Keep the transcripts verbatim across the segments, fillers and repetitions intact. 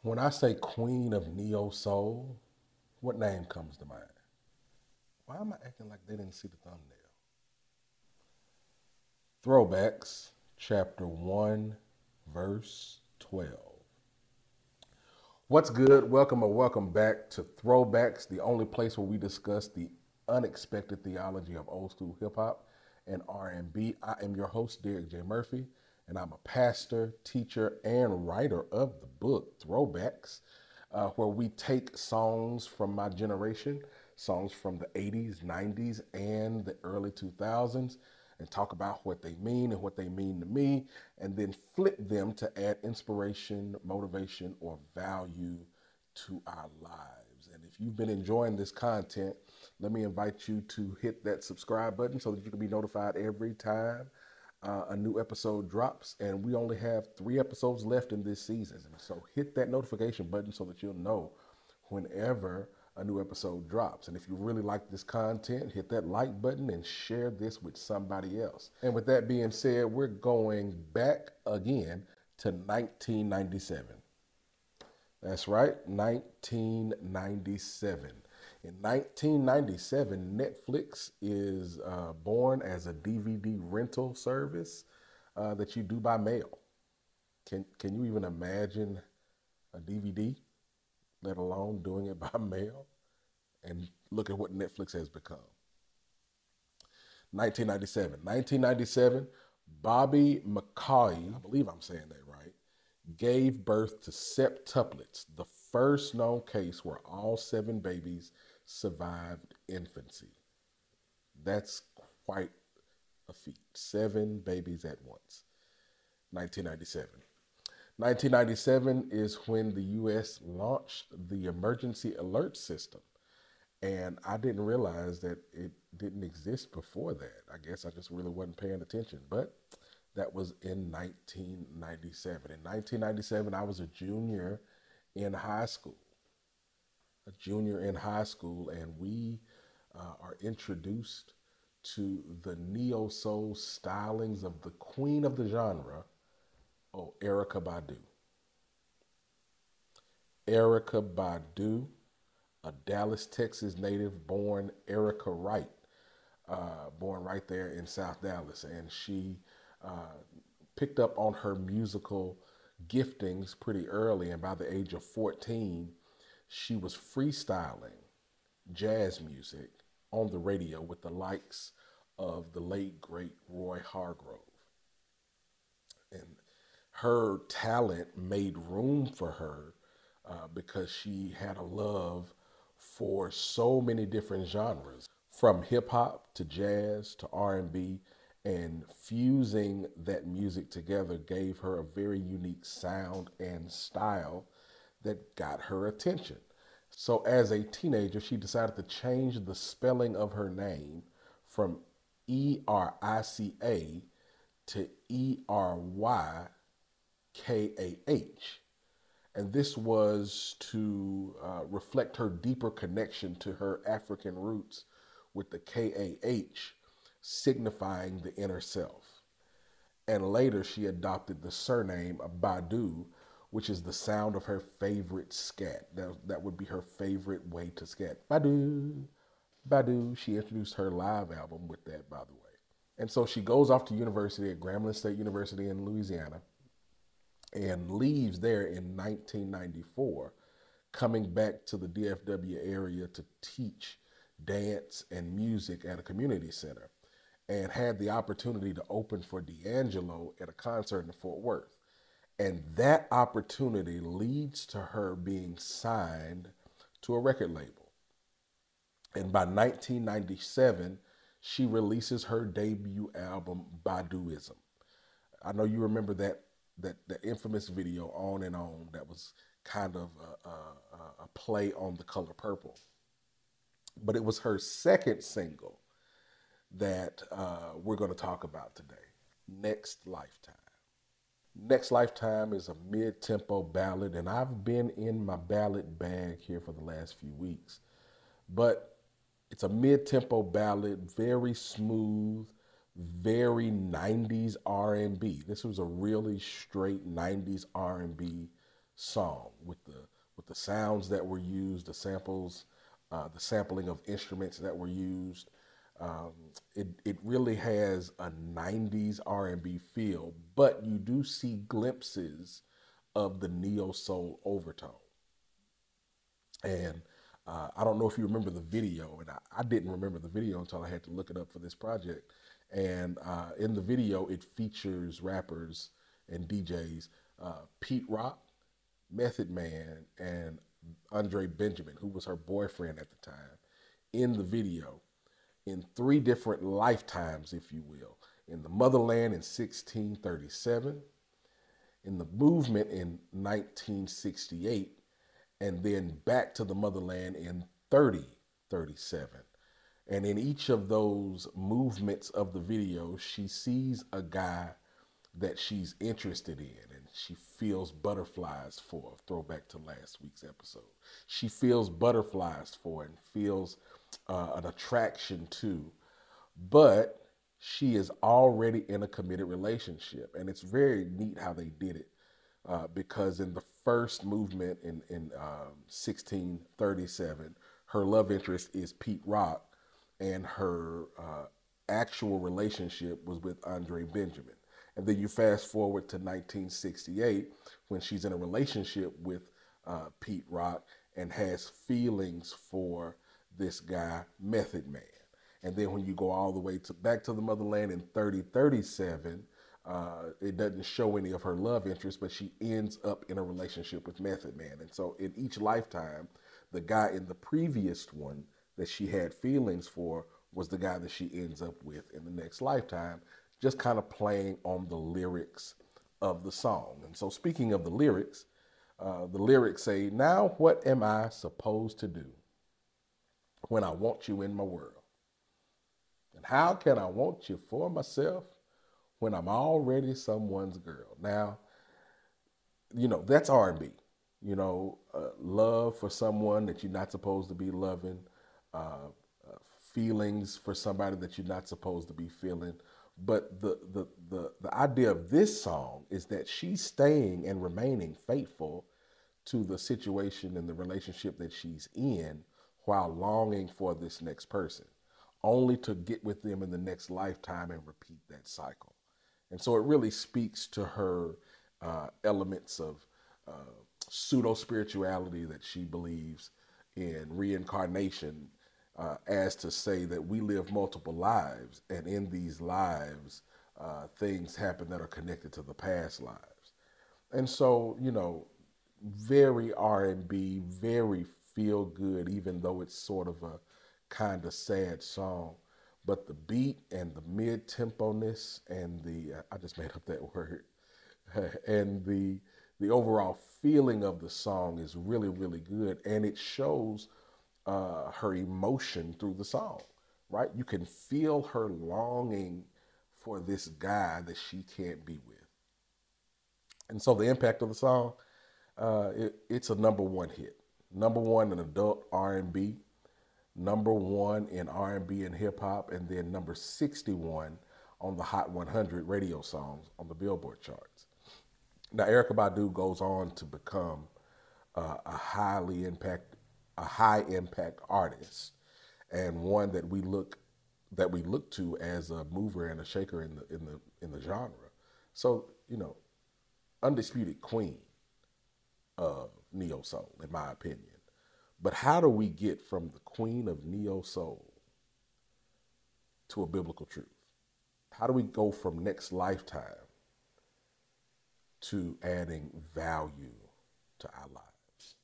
When I say Queen of Neo Soul, what name comes to mind? Why am I acting like they didn't see the thumbnail? Throwbacks, chapter one, verse twelve. What's good? Welcome or welcome back to Throwbacks, the only place where we discuss the unexpected theology of old school hip hop and R and B. I am your host, Derek J. Murphy, and I'm a pastor, teacher, and writer of the book Throwbacks, uh, where we take songs from my generation, songs from the eighties, nineties, and the early two thousands, and talk about what they mean and what they mean to me, and then flip them to add inspiration, motivation, or value to our lives. And if you've been enjoying this content, let me invite you to hit that subscribe button so that you can be notified every time uh, a new episode drops. And we only have three episodes left in this season. So hit that notification button so that you'll know whenever a new episode drops. And if you really like this content, hit that like button and share this with somebody else. And with that being said, we're going back again to nineteen ninety-seven. That's right, nineteen ninety-seven. In nineteen ninety-seven, Netflix is uh, born as a D V D rental service uh, that you do by mail. Can, can you even imagine a D V D, let alone doing it by mail? And look at what Netflix has become. nineteen ninety-seven. nineteen ninety-seven, Bobby McCauley, I believe I'm saying that right, gave birth to septuplets, the first known case where all seven babies survived infancy. That's quite a feat. Seven babies at once. nineteen ninety-seven. nineteen ninety-seven is when the U S launched the emergency alert system. And I didn't realize that it didn't exist before that. I guess I just really wasn't paying attention. But that was in nineteen ninety-seven. In nineteen ninety-seven, I was a junior in high school. A junior in high school, and we uh, are introduced to the neo soul stylings of the queen of the genre, oh, Erykah Badu. Erykah Badu, a Dallas, Texas native, born Erica Wright, uh, born right there in South Dallas. And she uh, picked up on her musical giftings pretty early. And by the age of fourteen, she was freestyling jazz music on the radio with the likes of the late, great Roy Hargrove. And her talent made room for her uh, because she had a love for so many different genres, from hip hop to jazz to R and B, and fusing that music together gave her a very unique sound and style that got her attention. So as a teenager, she decided to change the spelling of her name from E R I C A to E R Y K A H. And this was to uh, reflect her deeper connection to her African roots, with the K A H signifying the inner self. And later she adopted the surname Badu, which is the sound of her favorite scat. That, that would be her favorite way to scat. Badu, Badu. She introduced her live album with that, by the way. And so she goes off to university at Grambling State University in Louisiana, and leaves there in nineteen ninety-four, coming back to the D F W area to teach dance and music at a community center, and had the opportunity to open for D'Angelo at a concert in Fort Worth. And that opportunity leads to her being signed to a record label. And by nineteen ninety-seven, she releases her debut album, Baduizm. I know you remember that that the infamous video, On and On, that was kind of a, a, a play on The Color Purple. But it was her second single that uh, we're going to talk about today, Next Lifetime. Next Lifetime is a mid-tempo ballad, and I've been in my ballad bag here for the last few weeks. But it's a mid-tempo ballad, very smooth, very nineties R and B. This was a really straight nineties R and B song with the with the sounds that were used, the samples, uh, the sampling of instruments that were used. Um, it it really has a nineties R and B feel, but you do see glimpses of the neo soul overtone. And uh, I don't know if you remember the video, and I, I didn't remember the video until I had to look it up for this project. And uh, in the video, it features rappers and D Js, uh, Pete Rock, Method Man, and Andre Benjamin, who was her boyfriend at the time, in the video in three different lifetimes, if you will. In the motherland in sixteen thirty-seven, in the movement in nineteen sixty-eight, and then back to the motherland in thirty thirty-seven. And in each of those movements of the video, she sees a guy that she's interested in and she feels butterflies for. Throwback to last week's episode. She feels butterflies for and feels uh, an attraction to, but she is already in a committed relationship. And it's very neat how they did it. Uh, because in the first movement in, in um, sixteen thirty-seven, her love interest is Pete Rock, and her uh, actual relationship was with Andre Benjamin. And then you fast forward to nineteen sixty-eight, when she's in a relationship with uh, Pete Rock and has feelings for this guy, Method Man. And then when you go all the way to back to the motherland in thirty thirty-seven, Uh, it doesn't show any of her love interest, but she ends up in a relationship with Method Man. And so in each lifetime, the guy in the previous one that she had feelings for was the guy that she ends up with in the next lifetime, just kind of playing on the lyrics of the song. And so speaking of the lyrics, uh, the lyrics say, "Now what am I supposed to do when I want you in my world? And how can I want you for myself when I'm already someone's girl?" Now, you know, that's R and B. You know, uh, love for someone that you're not supposed to be loving, uh, uh, feelings for somebody that you're not supposed to be feeling. But the, the, the, the idea of this song is that she's staying and remaining faithful to the situation and the relationship that she's in while longing for this next person, only to get with them in the next lifetime and repeat that cycle. And so it really speaks to her uh, elements of uh, pseudo spirituality, that she believes in reincarnation, uh, as to say that we live multiple lives, and in these lives, uh, things happen that are connected to the past lives. And so, you know, very R and B, very feel good, even though it's sort of a kind of sad song. But the beat and the mid-tempo-ness and the, uh, I just made up that word, and the the overall feeling of the song is really, really good. And it shows uh, her emotion through the song, right? You can feel her longing for this guy that she can't be with. And so the impact of the song, uh, it, it's a number one hit. Number one in adult R and B, number one in R and B and hip hop, and then number sixty-one on the Hot one hundred radio songs on the Billboard charts. Now, Erykah Badu goes on to become uh, a highly impact, a high impact artist, and one that we look that we look to as a mover and a shaker in the in the in the genre. So, you know, undisputed queen of neo soul, in my opinion. But how do we get from the queen of neo soul to a biblical truth? How do we go from next lifetime to adding value to our lives?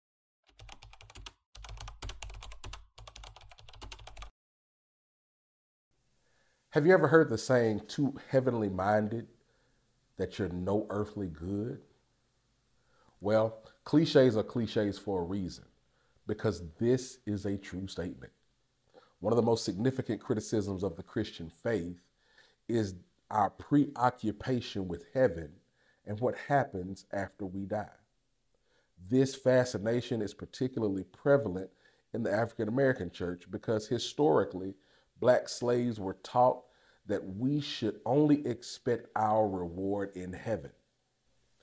Have you ever heard the saying, too heavenly minded that you're no earthly good? Well, cliches are cliches for a reason, because this is a true statement. One of the most significant criticisms of the Christian faith is our preoccupation with heaven and what happens after we die. This fascination is particularly prevalent in the African American church because historically, black slaves were taught that we should only expect our reward in heaven.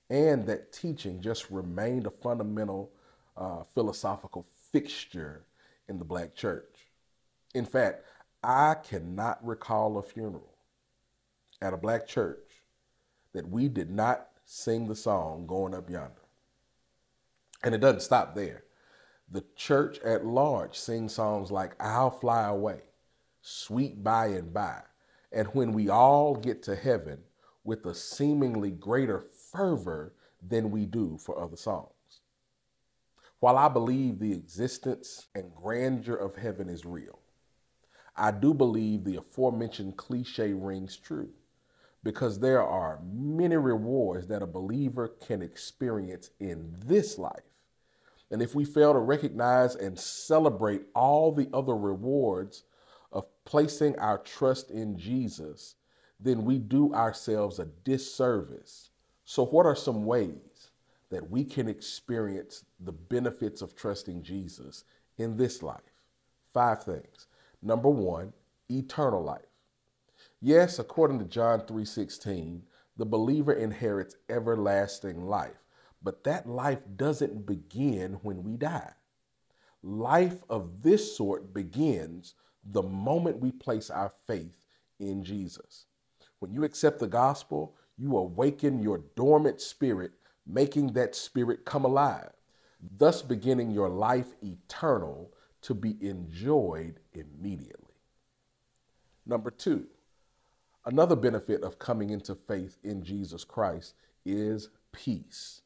and that teaching just remained a fundamental uh, philosophical fixture in the black church. In fact, I cannot recall a funeral at a black church that we did not sing the song Going Up Yonder. And it doesn't stop there. The church at large sings songs like I'll Fly Away, Sweet By and By, and When We All Get to Heaven, with a seemingly greater fervor than we do for other songs. While I believe the existence and grandeur of heaven is real, I do believe the aforementioned cliche rings true, because there are many rewards that a believer can experience in this life. And if we fail to recognize and celebrate all the other rewards of placing our trust in Jesus, then we do ourselves a disservice. So what are some ways that we can experience the benefits of trusting Jesus in this life? Five things. Number one, eternal life. Yes, according to John three sixteen, the believer inherits everlasting life, but that life doesn't begin when we die. Life of this sort begins the moment we place our faith in Jesus. When you accept the gospel, you awaken your dormant spirit, making that spirit come alive, thus beginning your life eternal to be enjoyed immediately. Number two, another benefit of coming into faith in Jesus Christ is peace.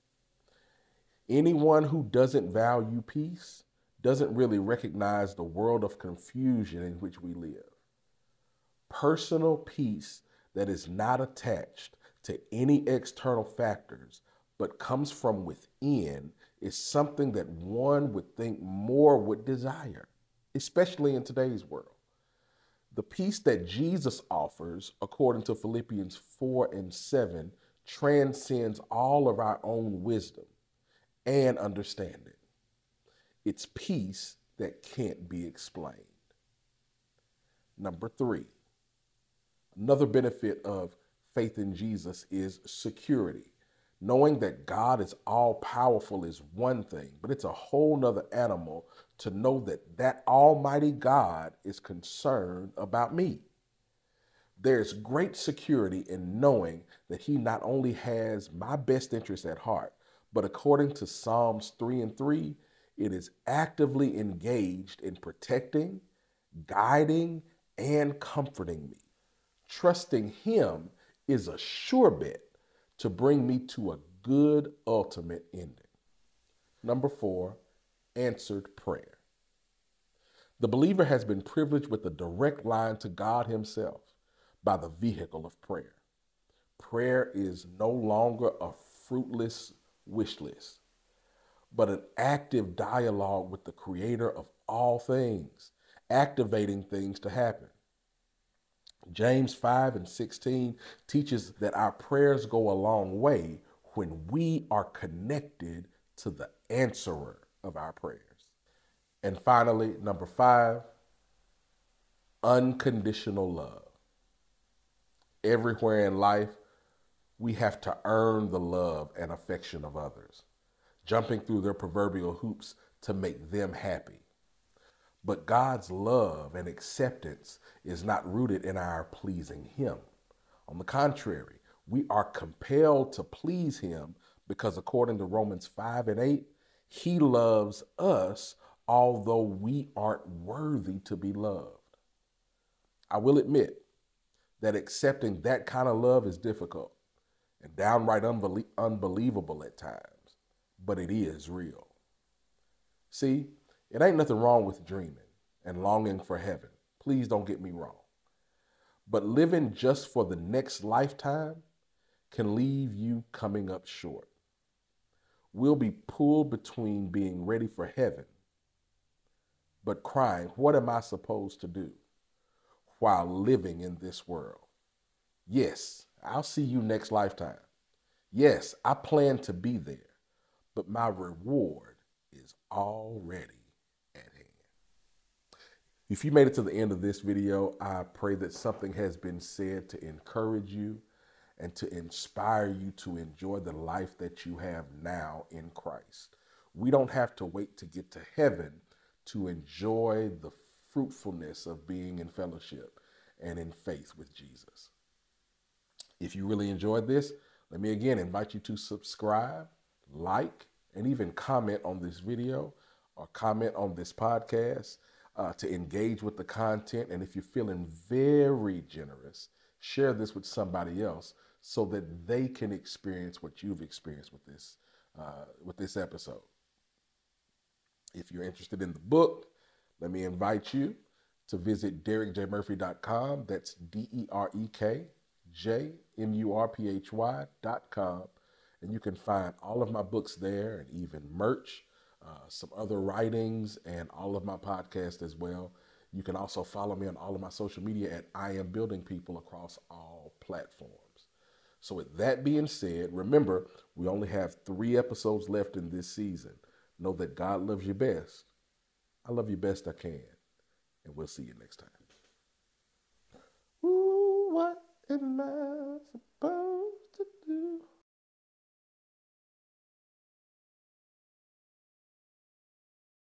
Anyone who doesn't value peace doesn't really recognize the world of confusion in which we live. Personal peace that is not attached to any external factors, but comes from within, is something that one would think more would desire, especially in today's world. The peace that Jesus offers, according to Philippians four and seven, transcends all of our own wisdom and understanding. It's peace that can't be explained. Number three, another benefit of faith in Jesus is security. Knowing that God is all powerful is one thing, but it's a whole nother animal to know that that almighty God is concerned about me. There's great security in knowing that he not only has my best interest at heart, but according to Psalms three and three, it is actively engaged in protecting, guiding, and comforting me. Trusting him is a sure bet to bring me to a good ultimate ending. Number four, answered prayer. The believer has been privileged with a direct line to God himself by the vehicle of prayer. Prayer is no longer a fruitless wish list, but an active dialogue with the creator of all things, activating things to happen. James five and sixteen teaches that our prayers go a long way when we are connected to the answerer of our prayers. And finally, number five, unconditional love. Everywhere in life, we have to earn the love and affection of others, jumping through their proverbial hoops to make them happy. But God's love and acceptance is not rooted in our pleasing him. On the contrary, we are compelled to please him because according to Romans five and eight, he loves us although we aren't worthy to be loved. I will admit that accepting that kind of love is difficult and downright unbelie- unbelievable at times, but it is real. See, it ain't nothing wrong with dreaming and longing for heaven. Please don't get me wrong. But living just for the next lifetime can leave you coming up short. We'll be pulled between being ready for heaven, but crying, what am I supposed to do while living in this world? Yes, I'll see you next lifetime. Yes, I plan to be there, but my reward is already at hand. If you made it to the end of this video, I pray that something has been said to encourage you and to inspire you to enjoy the life that you have now in Christ. We don't have to wait to get to heaven to enjoy the fruitfulness of being in fellowship and in faith with Jesus. If you really enjoyed this, let me again invite you to subscribe, like, and even comment on this video or comment on this podcast uh, to engage with the content. And if you're feeling very generous, share this with somebody else so that they can experience what you've experienced with this, uh, with this episode. If you're interested in the book, let me invite you to visit derek j murphy dot com. That's D E R E K J M U R P H Y dot com. And you can find all of my books there and even merch, uh, some other writings, and all of my podcasts as well. You can also follow me on all of my social media at I Am Building People across all platforms. So with that being said, remember, we only have three episodes left in this season. Know that God loves you best. I love you best I can. And we'll see you next time. Ooh, what am I supposed